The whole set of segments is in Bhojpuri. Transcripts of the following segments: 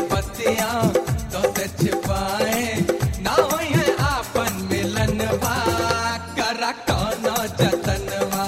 पतिया तो से छिपाए ना होई है आपन मिलनवा करा कौनो जतनवा।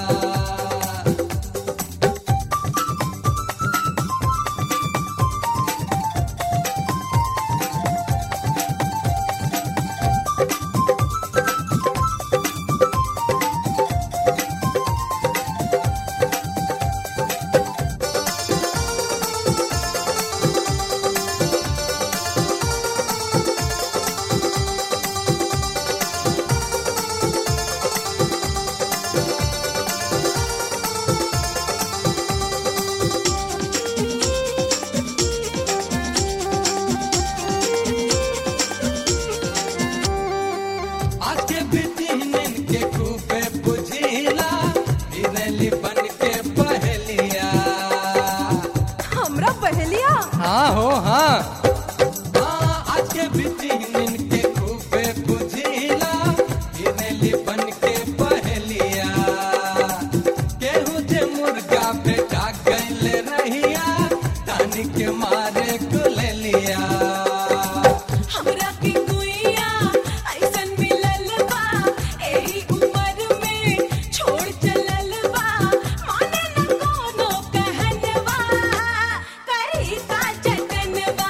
आके बितिनन के खूबे बुझीला इरली बन के पहलिया। हमरा पहलिया हाँ हो हाँ आके बितिनन के खूबे बुझीला इरली बन के पहलिया। केहू जे मुर्गा बेटा गइल रहिया तानी के मारे कुलेलिया। हमरा के गुइया ऐसन मिलल बा एही उम्र में छोड़ चलल बा माने न कोनो कहनवा करी का जतनवा।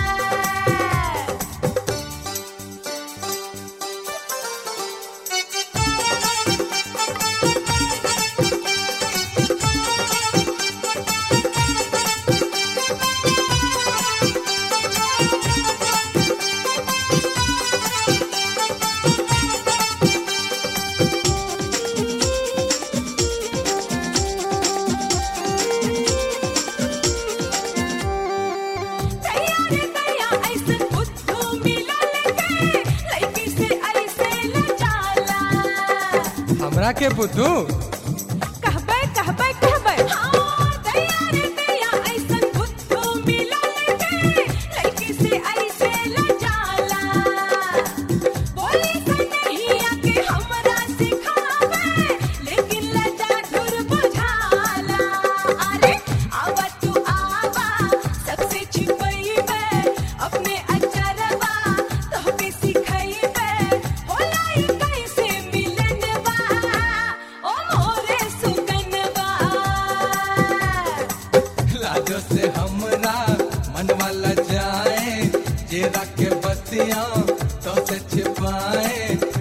दैया ऐसन बुद्धू मिलल के लइकी से ऐसे लजाला। हमरा के बुद्धू कहबै कहबै कहबै हाँ दैया ऐसन बुद्धू मिलल के लइकी से ऐसे लजाला। बोली कन्हैया के हमरा सिखावे लेकिन लजा धुर बुझाला। अरे आवा तू आवा सबसे छिपैबे अपने अचरवा तोहके सिखैबे होला ई कैसे मिलनवा ओ मोरे सुगनवा। लाजो से हमरा मनवा लजाए जे रखे बतिया तो से छिपाए